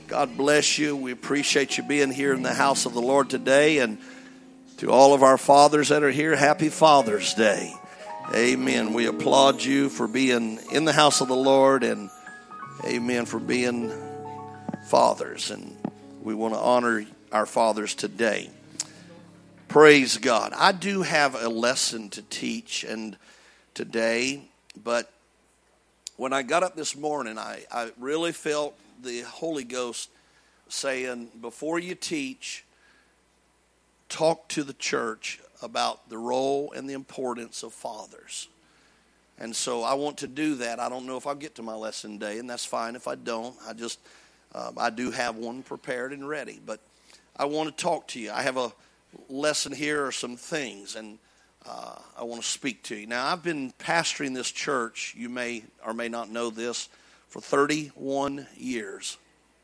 God bless you. We appreciate you being here in the house of the Lord today. And to all of our fathers that are here, happy Father's Day. Amen. We applaud you for being in the house of the Lord, and amen, for being fathers. And we want to honor our fathers today. Praise God. I do have a lesson to teach and today, but when I got up this morning, I really felt the Holy Ghost saying, before you teach, talk to the church about the role and the importance of fathers. And so I want to do that. I don't know if I'll get to my lesson today, and that's fine if I don't. I do have one prepared and ready, but I want to talk to you. I have a lesson here or some things, and I want to speak to you. Now, I've been pastoring this church, you may or may not know this, for 31 years.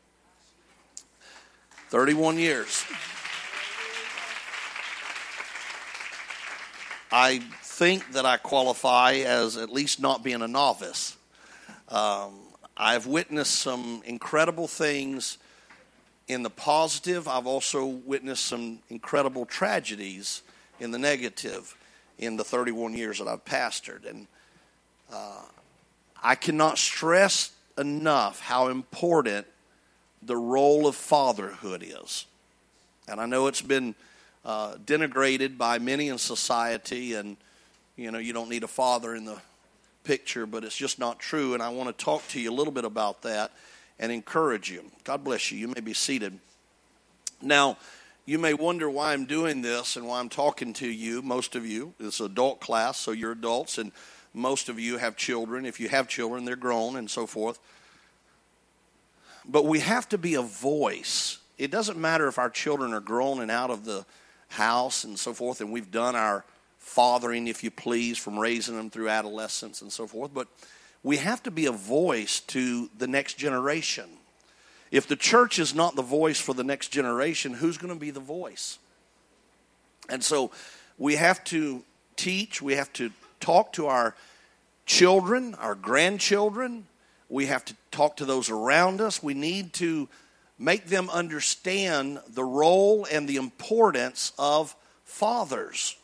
31 years. I think that I qualify as at least not being a novice. I've witnessed some incredible things in the positive. I've also witnessed some incredible tragedies in the negative in the 31 years that I've pastored. And I cannot stress enough how important the role of fatherhood is. And I know it's been denigrated by many in society, and you don't need a father in the picture, but it's just not true. And I want to talk to you a little bit about that and encourage you. God bless you. You may be seated. Now, you may wonder why I'm doing this and why I'm talking to you. Most of you, it's an adult class, so you're adults, and most of you have children. If you have children, they're grown and so forth. But we have to be a voice. It doesn't matter if our children are grown and out of the house and so forth, and we've done our fathering, if you please, from raising them through adolescence and so forth, but we have to be a voice to the next generation. If the church is not the voice for the next generation, who's going to be the voice? And so we have to teach, we have to talk to our children, our grandchildren. We have to talk to those around us. We need to make them understand the role and the importance of fathers.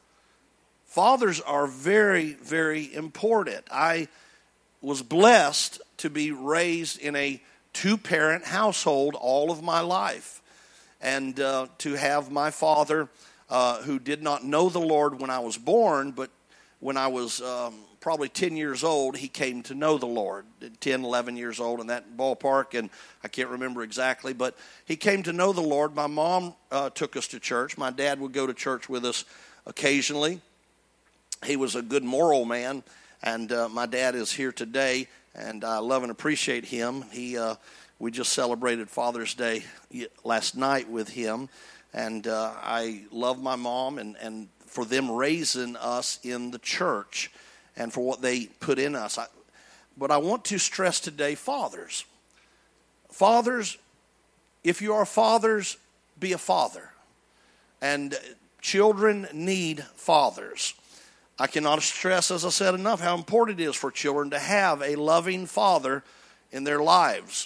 Fathers are very, very important. I was blessed to be raised in a two-parent household all of my life, and to have my father, who did not know the Lord when I was born, but when I was probably 10 years old, he came to know the Lord, 10, 11 years old in that ballpark, and I can't remember exactly, but he came to know the Lord. My mom took us to church. My dad would go to church with us occasionally. He was a good moral man, and my dad is here today, and I love and appreciate him. We just celebrated Father's Day last night with him, and I love my mom and for them raising us in the church and for what they put in us. But I want to stress today, fathers. Fathers, if you are fathers, be a father. And children need fathers. I cannot stress, as I said, enough how important it is for children to have a loving father in their lives.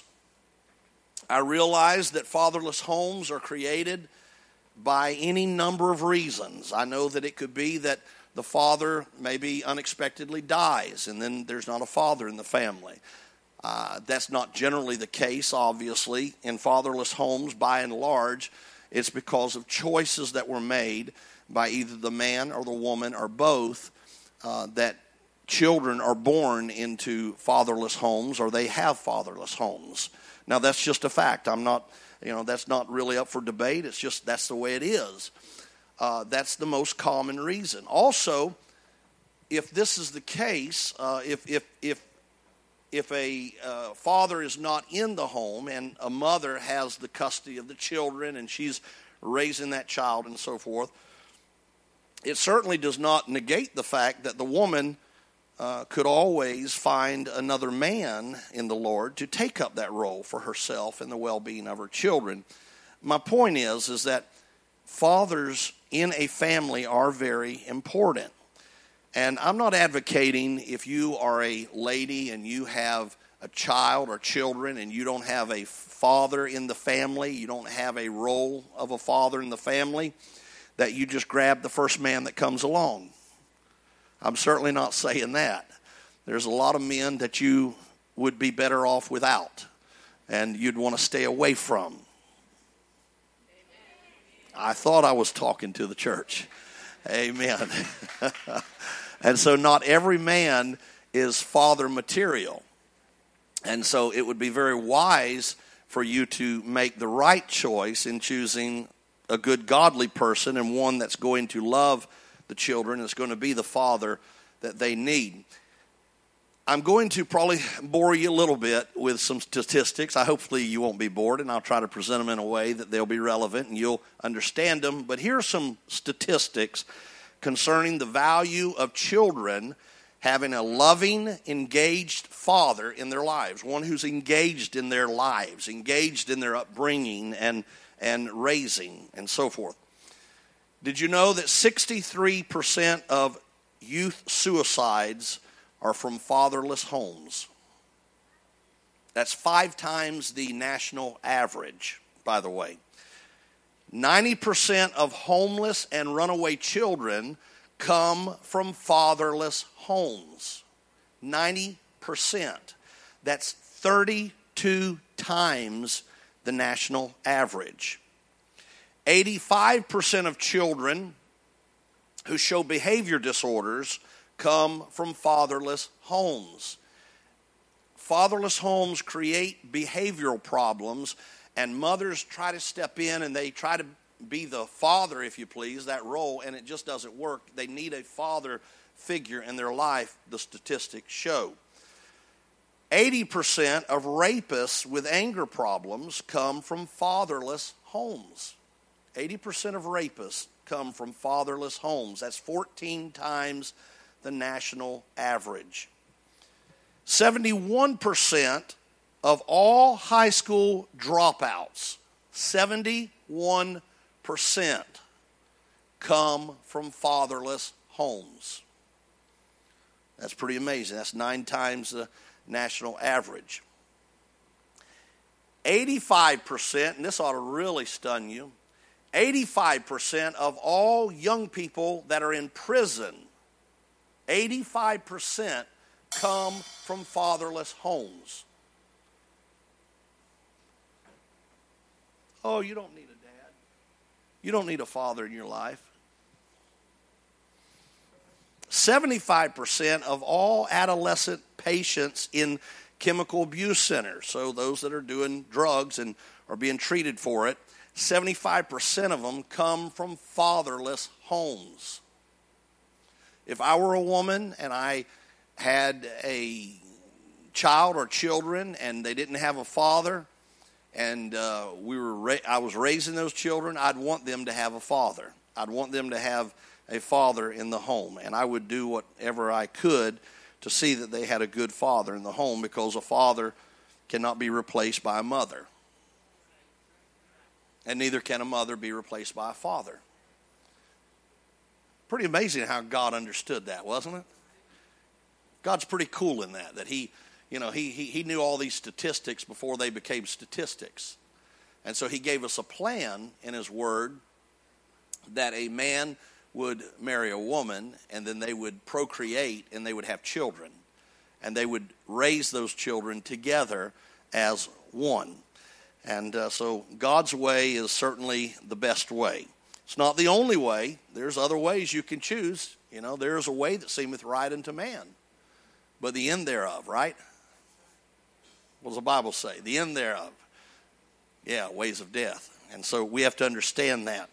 I realize that fatherless homes are created by any number of reasons. I know that it could be that the father maybe unexpectedly dies, and then there's not a father in the family. That's not generally the case, obviously. In fatherless homes, by and large, it's because of choices that were made by either the man or the woman or both, that children are born into fatherless homes, or they have fatherless homes. Now, that's just a fact. That's not really up for debate. It's just that's the way it is. That's the most common reason. Also, if this is the case, if a father is not in the home and a mother has the custody of the children and she's raising that child and so forth, it certainly does not negate the fact that the woman could always find another man in the Lord to take up that role for herself and the well-being of her children. My point is that fathers in a family are very important. And I'm not advocating if you are a lady and you have a child or children and you don't have a father in the family, you don't have a role of a father in the family, that you just grab the first man that comes along. I'm certainly not saying that. There's a lot of men that you would be better off without and you'd want to stay away from. I thought I was talking to the church. Amen. And so not every man is father material. And so it would be very wise for you to make the right choice in choosing a good godly person and one that's going to love the children, that's going to be the father that they need. I'm going to probably bore you a little bit with some statistics. Hopefully you won't be bored, and I'll try to present them in a way that they'll be relevant and you'll understand them. But here are some statistics concerning the value of children having a loving, engaged father in their lives, one who's engaged in their lives, engaged in their upbringing and raising and so forth. Did you know that 63% of youth suicides are from fatherless homes? That's 5 times the national average, by the way. 90% of homeless and runaway children come from fatherless homes. 90%. That's 32 times the national average. 85% of children who show behavior disorders come from fatherless homes. Fatherless homes create behavioral problems, and mothers try to step in and they try to be the father, if you please, that role, and it just doesn't work. They need a father figure in their life, the statistics show. 80% of rapists with anger problems come from fatherless homes. 80% of rapists come from fatherless homes. That's 14 times the national average. 71% of all high school dropouts, 71%, come from fatherless homes. That's pretty amazing. That's 9 times the national average. 85%, and this ought to really stun you, 85% of all young people that are in prison, 85% come from fatherless homes. Oh, you don't need a dad. You don't need a father in your life. 75% of all adolescent patients in chemical abuse centers, so those that are doing drugs and are being treated for it, 75% of them come from fatherless homes. If I were a woman and I had a child or children and they didn't have a father, and I was raising those children, I'd want them to have a father. I'd want them to have a father in the home, and I would do whatever I could to see that they had a good father in the home, because a father cannot be replaced by a mother, and neither can a mother be replaced by a father. Pretty amazing how God understood that, wasn't it? God's pretty cool in that he knew all these statistics before they became statistics. And so he gave us a plan in his word that a man would marry a woman, and then they would procreate and they would have children. And they would raise those children together as one. And so God's way is certainly the best way. It's not the only way. There's other ways you can choose. There is a way that seemeth right unto man, but the end thereof, right? What does the Bible say? The end thereof. Yeah, ways of death. And so we have to understand that.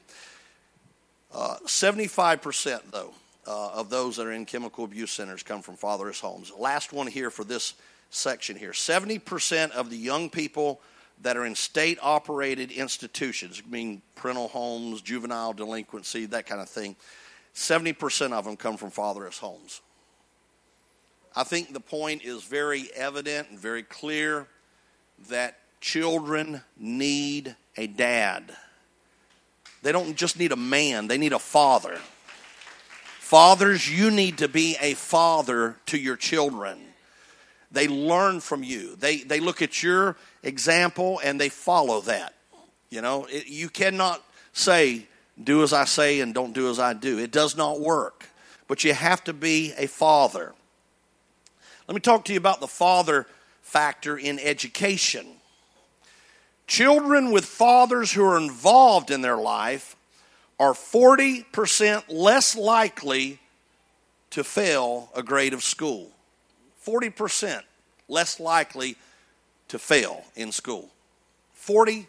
75%, though, of those that are in chemical abuse centers come from fatherless homes. Last one here for this section here. 70% of the young people that are in state-operated institutions, meaning parental homes, juvenile delinquency, that kind of thing, 70% of them come from fatherless homes. I think the point is very evident and very clear that children need a dad. They don't just need a man, they need a father. Fathers, you need to be a father to your children. They learn from you. They look at your example and they follow that. You know, you cannot say, do as I say and don't do as I do. It does not work. But you have to be a father. Let me talk to you about the father factor in education. Children with fathers who are involved in their life are 40% less likely to fail a grade of school. 40% less likely to fail in school. 40%.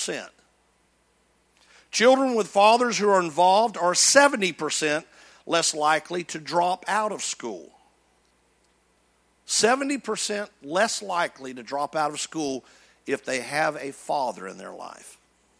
Children with fathers who are involved are 70% less likely to drop out of school. 70% less likely to drop out of school if they have a father in their life.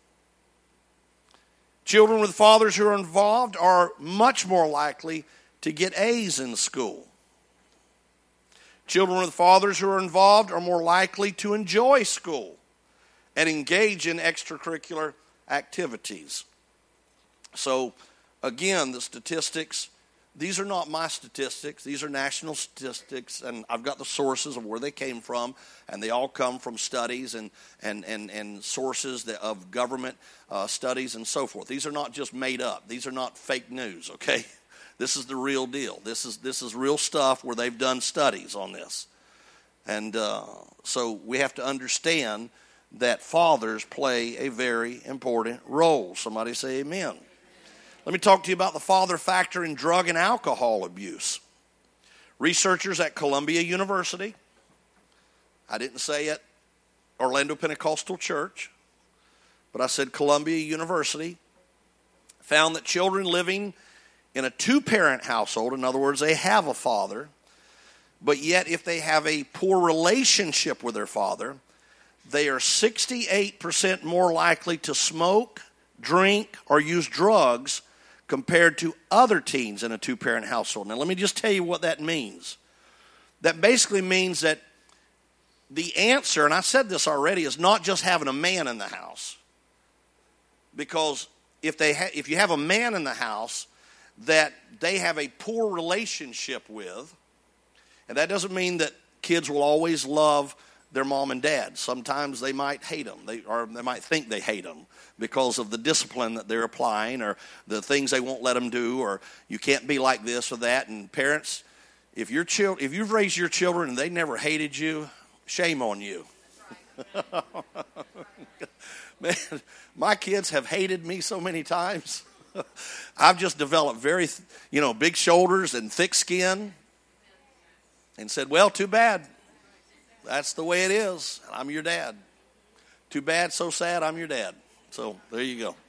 Children with fathers who are involved are much more likely to get A's in school. Children with fathers who are involved are more likely to enjoy school and engage in extracurricular activities. So, again, the statistics, these are not my statistics. These are national statistics, and I've got the sources of where they came from, and they all come from studies and sources of government studies and so forth. These are not just made up. These are not fake news, okay? This is the real deal. This is real stuff where they've done studies on this. And so we have to understand that fathers play a very important role. Somebody say amen. Let me talk to you about the father factor in drug and alcohol abuse. Researchers at Columbia University, I didn't say at Orlando Pentecostal Church, but I said Columbia University, found that children living in a two-parent household, in other words, they have a father, but yet if they have a poor relationship with their father, they are 68% more likely to smoke, drink, or use drugs compared to other teens in a two-parent household. Now, let me just tell you what that means. That basically means that the answer, and I said this already, is not just having a man in the house. Because if you have a man in the house that they have a poor relationship with, and that doesn't mean that kids will always love their mom and dad. Sometimes they might hate them, or they might think they hate them because of the discipline that they're applying or the things they won't let them do, or you can't be like this or that. And parents, if you've raised your children and they never hated you, shame on you. Man, my kids have hated me so many times. I've just developed very, big shoulders and thick skin and said, well, too bad. That's the way it is. I'm your dad. Too bad, so sad, I'm your dad. So there you go.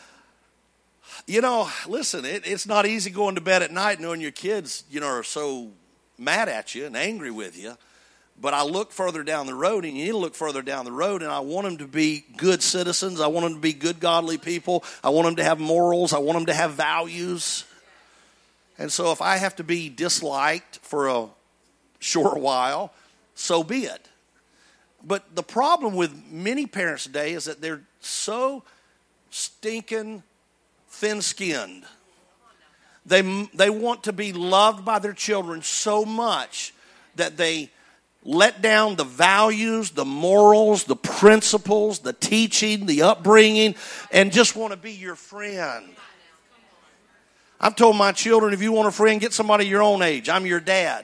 Listen, it's not easy going to bed at night knowing your kids, are so mad at you and angry with you. But I look further down the road, and you need to look further down the road, and I want them to be good citizens. I want them to be good, godly people. I want them to have morals. I want them to have values. And so if I have to be disliked for a short while, so be it. But the problem with many parents today is that they're so stinking thin-skinned. They want to be loved by their children so much that they let down the values, the morals, the principles, the teaching, the upbringing, and just want to be your friend. I've told my children, if you want a friend, get somebody your own age. I'm your dad.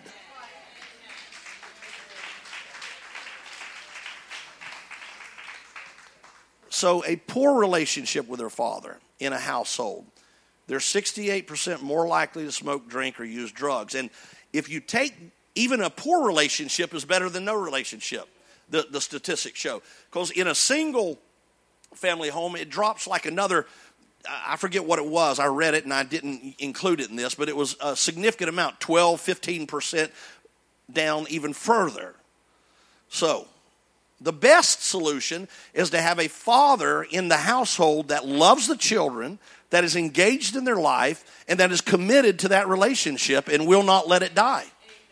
So a poor relationship with their father in a household, they're 68% more likely to smoke, drink, or use drugs. And if you take, even a poor relationship is better than no relationship, the statistics show. Because in a single family home, it drops like another, I forget what it was. I read it and I didn't include it in this, but it was a significant amount, 12, 15% down even further. So the best solution is to have a father in the household that loves the children, that is engaged in their life, and that is committed to that relationship and will not let it die.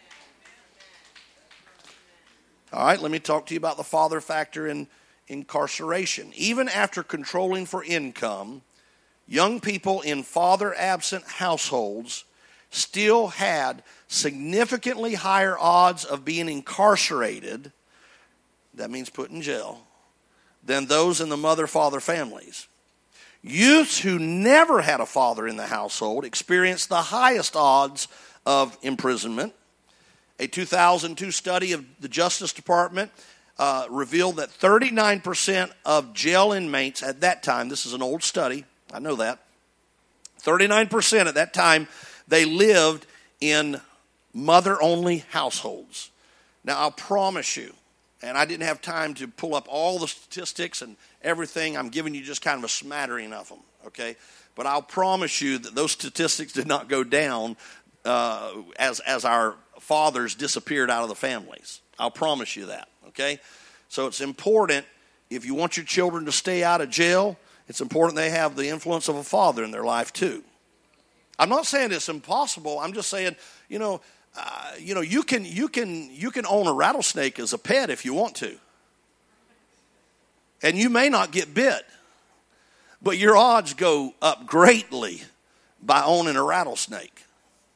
All right, let me talk to you about the father factor in incarceration. Even after controlling for income, young people in father-absent households still had significantly higher odds of being incarcerated, that means put in jail, than those in the mother-father families. Youths who never had a father in the household experienced the highest odds of imprisonment. A 2002 study of the Justice Department revealed that 39% of jail inmates at that time, this is an old study, I know that, 39% at that time, they lived in mother-only households. Now, I'll promise you, and I didn't have time to pull up all the statistics and everything. I'm giving you just kind of a smattering of them, okay? But I'll promise you that those statistics did not go down as our fathers disappeared out of the families. I'll promise you that, okay? So it's important, if you want your children to stay out of jail, it's important they have the influence of a father in their life too. I'm not saying it's impossible. I'm just saying, you can own a rattlesnake as a pet if you want to. And you may not get bit, but your odds go up greatly by owning a rattlesnake.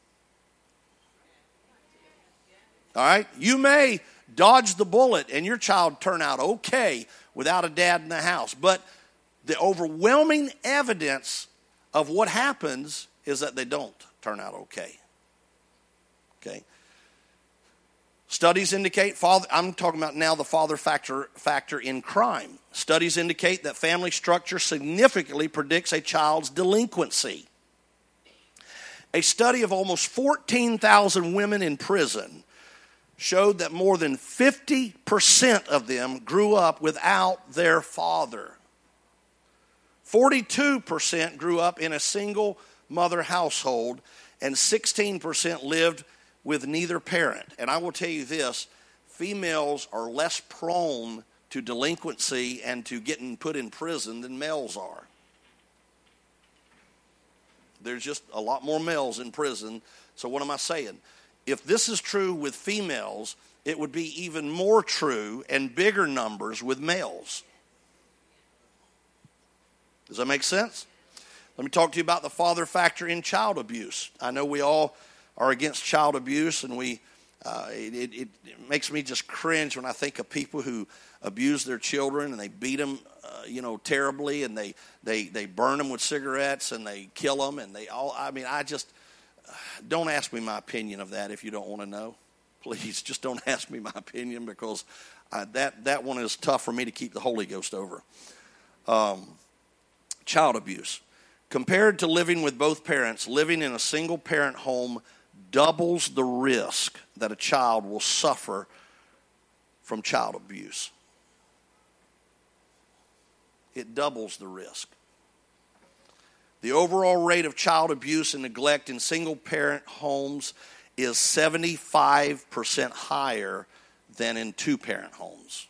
All right? You may dodge the bullet and your child turn out okay without a dad in the house. But the overwhelming evidence of what happens is that they don't turn out okay. Okay? Studies indicate, I'm talking about now the father factor in crime. Studies indicate that family structure significantly predicts a child's delinquency. A study of almost 14,000 women in prison showed that more than 50% of them grew up without their father. 42% grew up in a single mother household, and 16% lived with neither parent. And I will tell you this, females are less prone to delinquency and to getting put in prison than males are. There's just a lot more males in prison. So what am I saying? If this is true with females, it would be even more true and bigger numbers with males. Does that make sense? Let me talk to you about the father factor in child abuse. I know we all are against child abuse, and it makes me just cringe when I think of people who abuse their children and they beat them, terribly, and they burn them with cigarettes and they kill them, and don't ask me my opinion of that if you don't want to know. Please, just don't ask me my opinion, because that one is tough for me to keep the Holy Ghost over. Child abuse. Compared to living with both parents, living in a single-parent home doubles the risk that a child will suffer from child abuse. It doubles the risk. The overall rate of child abuse and neglect in single-parent homes is 75% higher than in two-parent homes.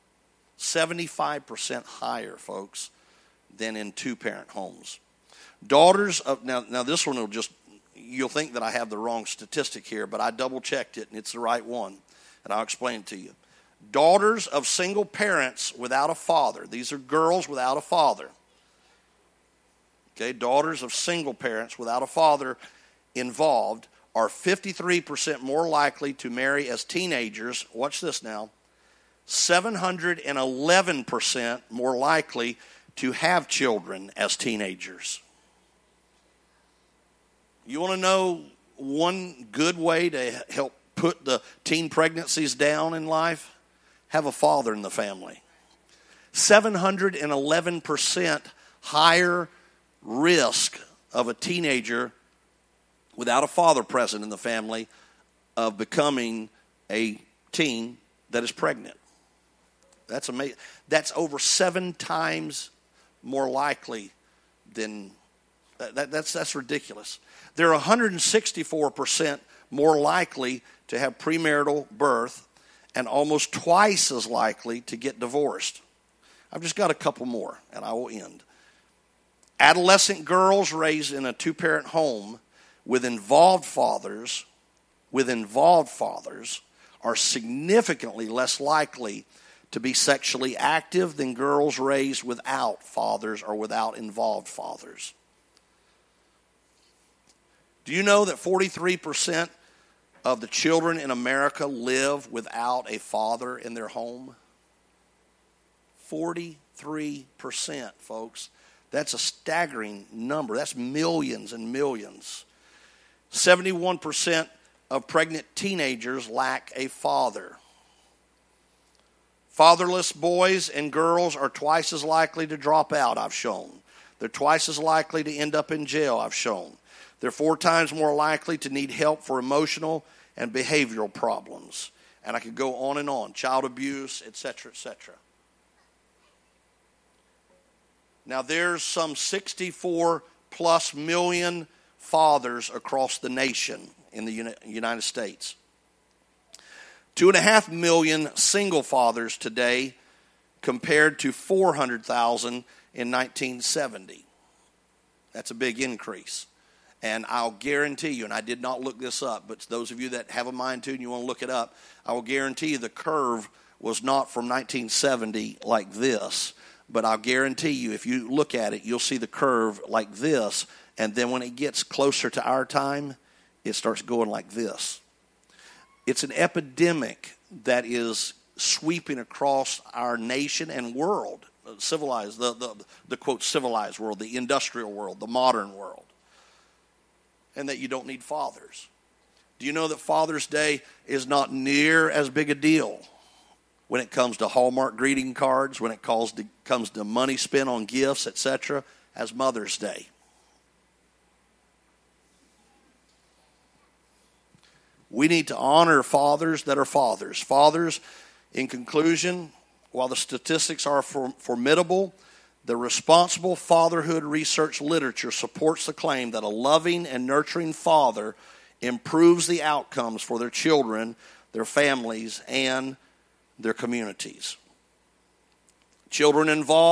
75% higher, folks, than in two-parent homes. Daughters of, now this one you'll think that I have the wrong statistic here, but I double-checked it, and it's the right one, and I'll explain it to you. Daughters of single parents without a father, these are girls without a father. Okay, daughters of single parents without a father involved are 53% more likely to marry as teenagers. Watch this now. 711% more likely to have children as teenagers. You want to know one good way to help put the teen pregnancies down in life? Have a father in the family. 711% higher risk of a teenager without a father present in the family of becoming a teen that is pregnant. That's amazing. That's over 7 times more likely than that's ridiculous. They're 164% more likely to have premarital birth and almost twice as likely to get divorced. I've just got a couple more, and I will end. Adolescent girls raised in a two-parent home with involved fathers are significantly less likely to be sexually active than girls raised without fathers or without involved fathers. Do you know that 43% of the children in America live without a father in their home? 43%, folks. That's a staggering number. That's millions and millions. 71% of pregnant teenagers lack a father. Fatherless boys and girls are twice as likely to drop out, I've shown. They're twice as likely to end up in jail, I've shown. They're 4 times more likely to need help for emotional and behavioral problems. And I could go on and on. Child abuse, etc., etc. Now, there's some 64 plus million fathers across the nation in the United States. 2.5 million single fathers today compared to 400,000 in 1970. That's a big increase. And I'll guarantee you, and I did not look this up, but those of you that have a mind to and you want to look it up, I will guarantee you the curve was not from 1970 like this. But I'll guarantee you, if you look at it, you'll see the curve like this. And then when it gets closer to our time, it starts going like this. It's an epidemic that is sweeping across our nation and world, civilized, the quote, civilized world, the industrial world, the modern world, and that you don't need fathers. Do you know that Father's Day is not near as big a deal when it comes to Hallmark greeting cards, when it comes to money spent on gifts, etc., as Mother's Day? We need to honor fathers that are fathers. Fathers, in conclusion, while the statistics are formidable, the responsible fatherhood research literature supports the claim that a loving and nurturing father improves the outcomes for their children, their families, and their communities. Children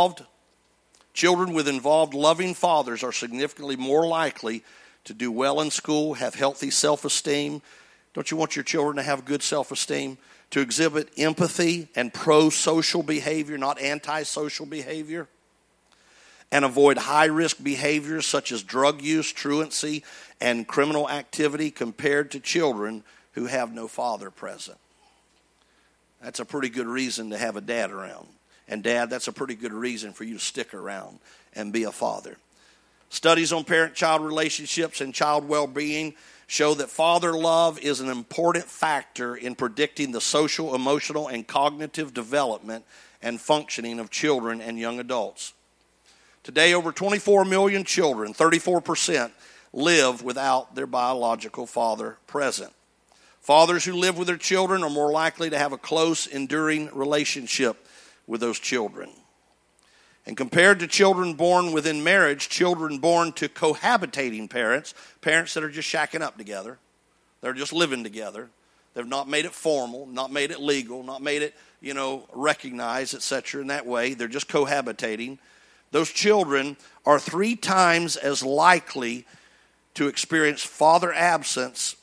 with involved loving fathers are significantly more likely to do well in school, have healthy self-esteem. Don't you want your children to have good self-esteem? To exhibit empathy and pro-social behavior, not anti-social behavior? And avoid high-risk behaviors such as drug use, truancy, and criminal activity compared to children who have no father present. That's a pretty good reason to have a dad around. And Dad, that's a pretty good reason for you to stick around and be a father. Studies on parent-child relationships and child well-being show that father love is an important factor in predicting the social, emotional, and cognitive development and functioning of children and young adults. Today, over 24 million children, 34%, live without their biological father present. Fathers who live with their children are more likely to have a close, enduring relationship with those children. And compared to children born within marriage, children born to cohabitating parents, parents that are just shacking up together, they're just living together, they've not made it formal, not made it legal, not made it, recognized, etc. in that way, they're just cohabitating. Those children are 3 times as likely to experience father absence,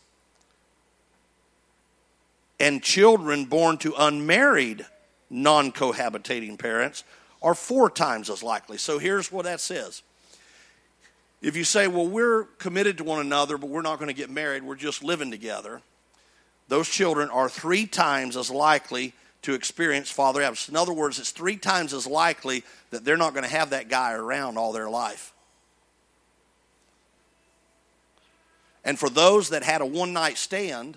and children born to unmarried, non-cohabitating parents are 4 times as likely. So here's what that says. If you say, well, we're committed to one another, but we're not going to get married, we're just living together, those children are 3 times as likely to experience father absence. In other words, it's 3 times as likely that they're not going to have that guy around all their life. And for those that had a one-night stand,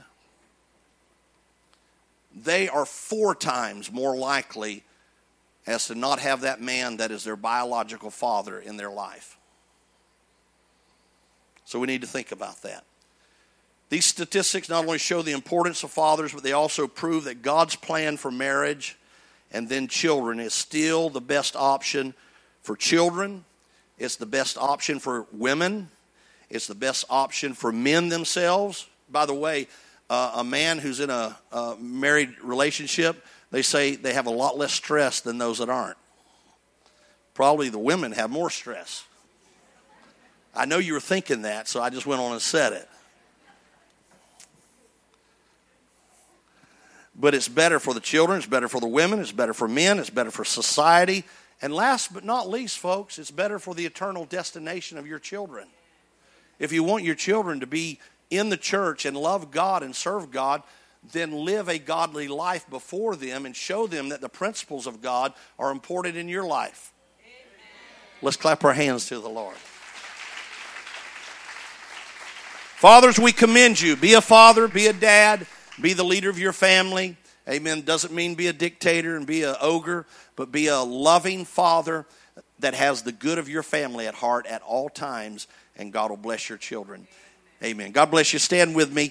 they are 4 times more likely as to not have that man that is their biological father in their life. So we need to think about that. These statistics not only show the importance of fathers, but they also prove that God's plan for marriage and then children is still the best option for children. It's the best option for women. It's the best option for men themselves. By the way, a man who's in a married relationship, they say they have a lot less stress than those that aren't. Probably the women have more stress. I know you were thinking that, so I just went on and said it. But it's better for the children, it's better for the women, it's better for men, it's better for society. And last but not least, folks, it's better for the eternal destination of your children. If you want your children to be in the church and love God and serve God, then live a godly life before them and show them that the principles of God are important in your life. Amen. Let's clap our hands to the Lord. Fathers, we commend you. Be a father, be a dad, be the leader of your family. Amen. Doesn't mean be a dictator and be an ogre, but be a loving father that has the good of your family at heart at all times, and God will bless your children. Amen. God bless you. Stand with me.